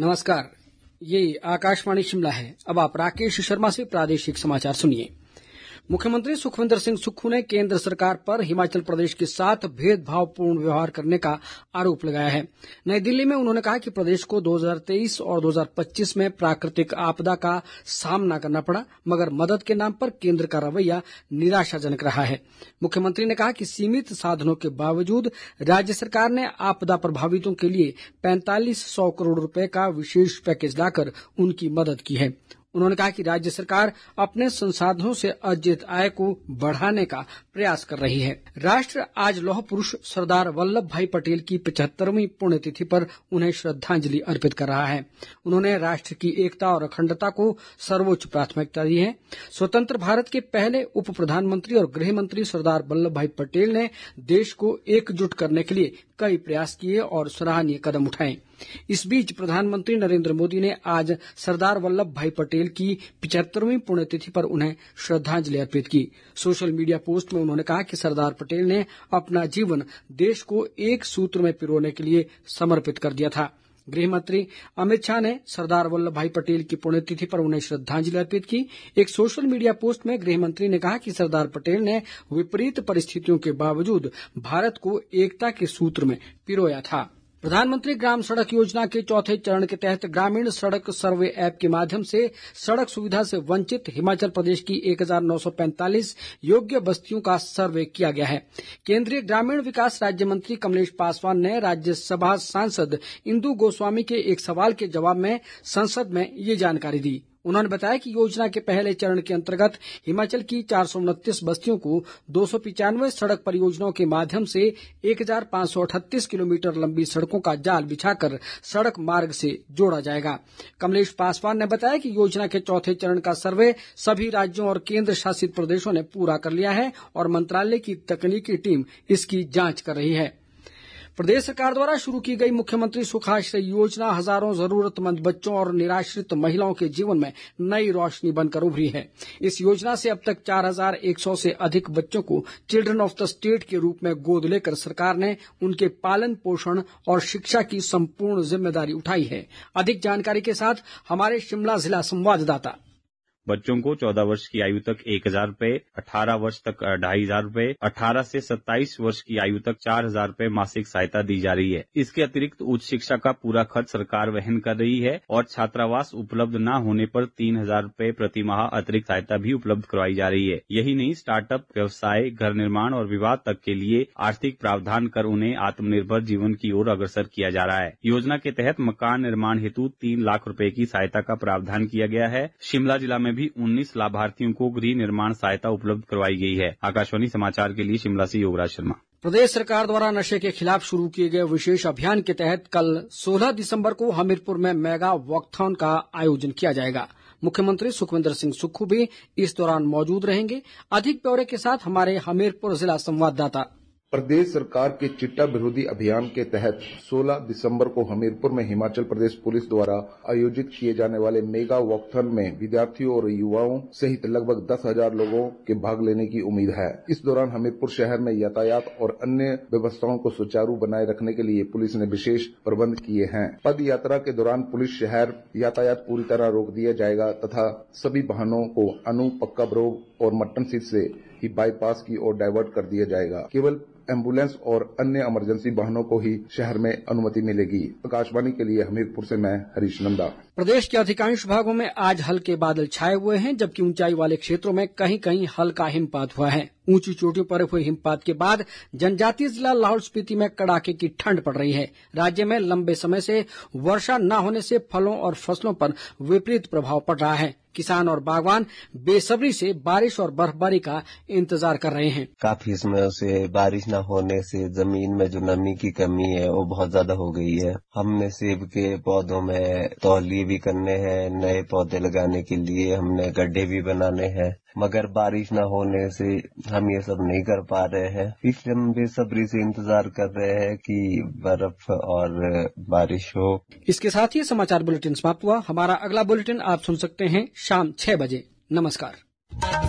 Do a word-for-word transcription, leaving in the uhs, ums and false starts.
नमस्कार, ये आकाशवाणी शिमला है। अब आप राकेश शर्मा से प्रादेशिक समाचार सुनिए। मुख्यमंत्री सुखविंदर सिंह सुक्खू ने केंद्र सरकार पर हिमाचल प्रदेश के साथ भेदभावपूर्ण व्यवहार करने का आरोप लगाया है। नई दिल्ली में उन्होंने कहा कि प्रदेश को दो हज़ार तेईस और दो हज़ार पच्चीस में प्राकृतिक आपदा का सामना करना पड़ा, मगर मदद के नाम पर केंद्र का रवैया निराशाजनक रहा है। मुख्यमंत्री ने कहा कि सीमित साधनों के बावजूद राज्य सरकार ने आपदा प्रभावितों के लिए पैंतालीस सौ करोड़ रुपए का विशेष पैकेज लाकर उनकी मदद की है। उन्होंने कहा कि राज्य सरकार अपने संसाधनों से अर्जित आय को बढ़ाने का प्रयास कर रही है। राष्ट्र आज लौह पुरुष सरदार वल्लभ भाई पटेल की पचहत्तरवीं पुण्यतिथि पर उन्हें श्रद्धांजलि अर्पित कर रहा है। उन्होंने राष्ट्र की एकता और अखंडता को सर्वोच्च प्राथमिकता दी है। स्वतंत्र भारत के पहले उप प्रधानमंत्री और गृह मंत्री सरदार वल्लभ भाई पटेल ने देश को एकजुट करने के लिए कई प्रयास किए और सराहनीय कदम उठाए। इस बीच प्रधानमंत्री नरेंद्र मोदी ने आज सरदार वल्लभ भाई पटेल की पचहत्तरवीं पुण्यतिथि पर उन्हें श्रद्धांजलि अर्पित की। सोशल मीडिया पोस्ट में उन्होंने कहा कि सरदार पटेल ने अपना जीवन देश को एक सूत्र में पिरोने के लिए समर्पित कर दिया था। गृह मंत्री अमित शाह ने सरदार वल्लभ भाई पटेल की पुण्यतिथि पर उन्हें श्रद्धांजलि अर्पित की। एक सोशल मीडिया पोस्ट में गृह मंत्री ने कहा कि सरदार पटेल ने विपरीत परिस्थितियों के बावजूद भारत को एकता के सूत्र में पिरोया था। प्रधानमंत्री ग्राम सड़क योजना के चौथे चरण के तहत ग्रामीण सड़क सर्वे ऐप के माध्यम से सड़क सुविधा से वंचित हिमाचल प्रदेश की एक हज़ार नौ सौ पैंतालीस योग्य बस्तियों का सर्वे किया गया है। केंद्रीय ग्रामीण विकास राज्य मंत्री कमलेश पासवान ने राज्यसभा सांसद इंदु गोस्वामी के एक सवाल के जवाब में संसद में ये जानकारी दी। उन्होंने बताया कि योजना के पहले चरण के अंतर्गत हिमाचल की चार सौ उनतीस बस्तियों को दो सौ पिचानवे सड़क परियोजनाओं के माध्यम से एक हज़ार पाँच सौ अठतीस किलोमीटर लंबी सड़कों का जाल बिछाकर सड़क मार्ग से जोड़ा जाएगा। कमलेश पासवान ने बताया कि योजना के चौथे चरण का सर्वे सभी राज्यों और केंद्र शासित प्रदेशों ने पूरा कर लिया है और मंत्रालय की तकनीकी टीम इसकी जांच कर रही है। प्रदेश सरकार द्वारा शुरू की गई मुख्यमंत्री सुखाश्रय योजना हजारों जरूरतमंद बच्चों और निराश्रित महिलाओं के जीवन में नई रोशनी बनकर उभरी है। इस योजना से अब तक चार हज़ार एक सौ से अधिक बच्चों को चिल्ड्रन ऑफ द स्टेट के रूप में गोद लेकर सरकार ने उनके पालन पोषण और शिक्षा की संपूर्ण जिम्मेदारी उठाई है। अधिक जानकारी के साथ हमारे शिमला जिला संवाददाता। बच्चों को चौदह वर्ष की आयु तक एक हजार रूपए, अठारह वर्ष तक ढाई हजार रूपए, अठारह से सत्ताईस वर्ष की आयु तक चार हजार रूपए मासिक सहायता दी जा रही है। इसके अतिरिक्त उच्च शिक्षा का पूरा खर्च सरकार वहन कर रही है और छात्रावास उपलब्ध न होने पर तीन हजार रूपए प्रति माह अतिरिक्त सहायता भी उपलब्ध करवाई जा रही है। यही नहीं, स्टार्टअप, व्यवसाय, घर निर्माण और विवाह तक के लिए आर्थिक प्रावधान कर उन्हें आत्मनिर्भर जीवन की ओर अग्रसर किया जा रहा है। योजना के तहत मकान निर्माण हेतु तीन लाख रूपए की सहायता का प्रावधान किया गया है। शिमला जिला में भी उन्नीस लाभार्थियों को गृह निर्माण सहायता उपलब्ध करवाई गई है। आकाशवाणी समाचार के लिए शिमला से योगराज शर्मा। प्रदेश सरकार द्वारा नशे के खिलाफ शुरू किए गए विशेष अभियान के तहत कल सोलह दिसंबर को हमीरपुर में मेगा वॉकथॉन का आयोजन किया जाएगा। मुख्यमंत्री सुखविंदर सिंह सुक्खू भी इस दौरान मौजूद रहेंगे। अधिक ब्यौरे के साथ हमारे हमीरपुर जिला संवाददाता। प्रदेश सरकार के चिट्टा विरोधी अभियान के तहत सोलह दिसंबर को हमीरपुर में हिमाचल प्रदेश पुलिस द्वारा आयोजित किए जाने वाले मेगा वॉकथॉन में विद्यार्थियों और युवाओं सहित लगभग दस हजार लोगों के भाग लेने की उम्मीद है। इस दौरान हमीरपुर शहर में यातायात और अन्य व्यवस्थाओं को सुचारू बनाए रखने के लिए पुलिस ने विशेष प्रबंध किए हैं। पद यात्रा के दौरान पुलिस शहर यातायात पूरी तरह रोक दिया जाएगा तथा सभी वाहनों को अनु, पक्का ब्रोग और मट्टन सीट से ही बाईपास की ओर डाइवर्ट कर दिया जाएगा। केवल एम्बुलेंस और अन्य इमरजेंसी वाहनों को ही शहर में अनुमति मिलेगी। आकाशवाणी के लिए हमीरपुर से मैं हरीश नंदा। प्रदेश के अधिकांश भागों में आज हल्के बादल छाए हुए हैं, जबकि ऊंचाई वाले क्षेत्रों में कहीं कहीं हल्का हिमपात हुआ है। ऊंची चोटियों पर हुए हिमपात के बाद जनजातीय जिला लाहौल स्पीति में कड़ाके की ठंड पड़ रही है। राज्य में लंबे समय से वर्षा न होने से फलों और फसलों पर विपरीत प्रभाव पड़ रहा है। किसान और बागवान बेसब्री से बारिश और बर्फबारी का इंतजार कर रहे हैं। काफी समय से बारिश न होने से जमीन में जो नमी की कमी है वो बहुत ज्यादा हो गई है। हमने सेब के पौधों में तौलिए भी करने हैं, नए पौधे लगाने के लिए हमने गड्ढे भी बनाने हैं, मगर बारिश न होने से हम ये सब नहीं कर पा रहे हैं। इसलिए हम बेसब्री से इंतजार कर रहे हैं कि बर्फ और बारिश हो। इसके साथ ही समाचार बुलेटिन समाप्त हुआ। हमारा अगला बुलेटिन आप सुन सकते हैं शाम छह बजे। नमस्कार।